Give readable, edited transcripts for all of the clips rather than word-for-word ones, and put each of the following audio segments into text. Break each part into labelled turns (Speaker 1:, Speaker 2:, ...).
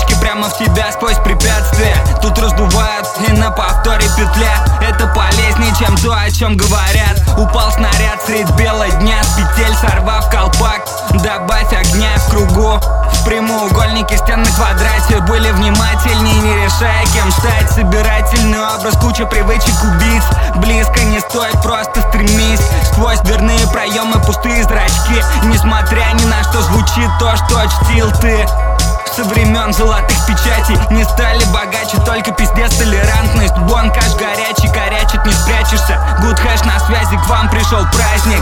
Speaker 1: точки прямо в тебя сквозь препятствия. Тут раздувают и на повторе петля. Это полезнее, чем то, о чем говорят. Упал снаряд средь бела дня, с петель сорвав колпак. Добавь огня в кругу. В прямоугольнике стен на квадрате. Были внимательнее, не решая, кем стать. Собирательный образ, куча привычек убийц. Близко не стой, просто стремись. Сквозь дверные проемы пустые зрачки. Несмотря ни на что, звучит то, что чтил ты. Со времен золотых печатей не стали богаче, только пиздец, толерантность. Бон каш горячий, корячит, не спрячешься. Good hash на связи, к вам пришел праздник.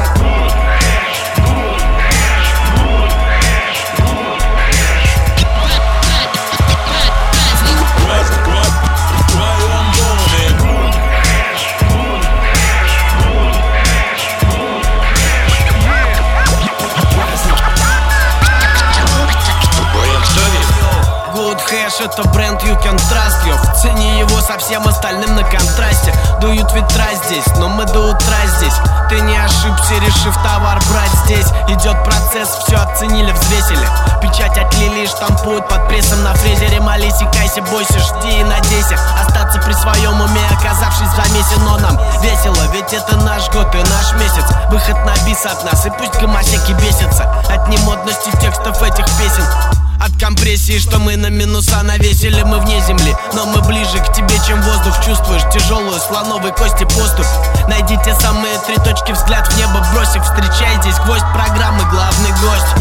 Speaker 2: Хэш — это бренд you can trust you. В цене его со всем остальным на контрасте. Дуют ветра здесь, но мы до утра здесь. Ты не ошибся, решив товар брать здесь. Идет процесс, все оценили, взвесили. Печать отлили и штампуют под прессом на фрезере. Молись и кайся, бойся, жди и надейся остаться при своем уме, оказавшись в замесе. Но нам весело, ведь это наш год и наш месяц. Выход на бис от нас, и пусть гомосеки бесятся от немодности текстов этих песен. От компрессии, что мы на минуса навесили. Мы вне земли, но мы ближе к тебе, чем воздух. Чувствуешь тяжелую слоновой кости поступь. Найди те самые 3 точки, взгляд в небо бросив. Встречай здесь гвоздь программы, главный гость.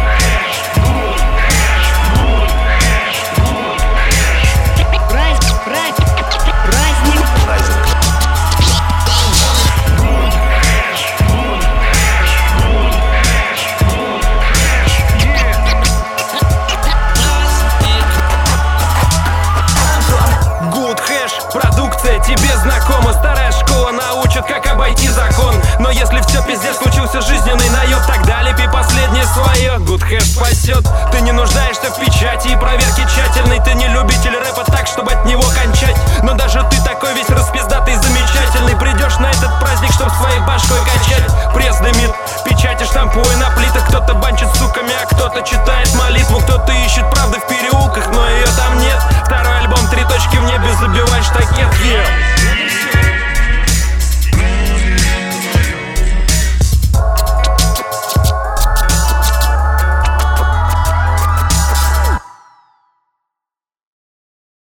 Speaker 3: Продукция тебе знакома. Старая школа научит, как обойти закон. Но если все пиздец, случился жизненный наеб, тогда лепи последнее свое. Good hash спасет. Ты не нуждаешься в печати и проверке тщательной. Ты не любитель рэпа так, чтобы от него кончать. Но даже ты такой весь распиздатый, замечательный. Придешь на этот праздник, чтоб своей башкой качать. Пресс дымит, печати штампуя на плитах. Кто-то банчит суками, а кто-то читает молитву. Кто-то ищет правды в переулке.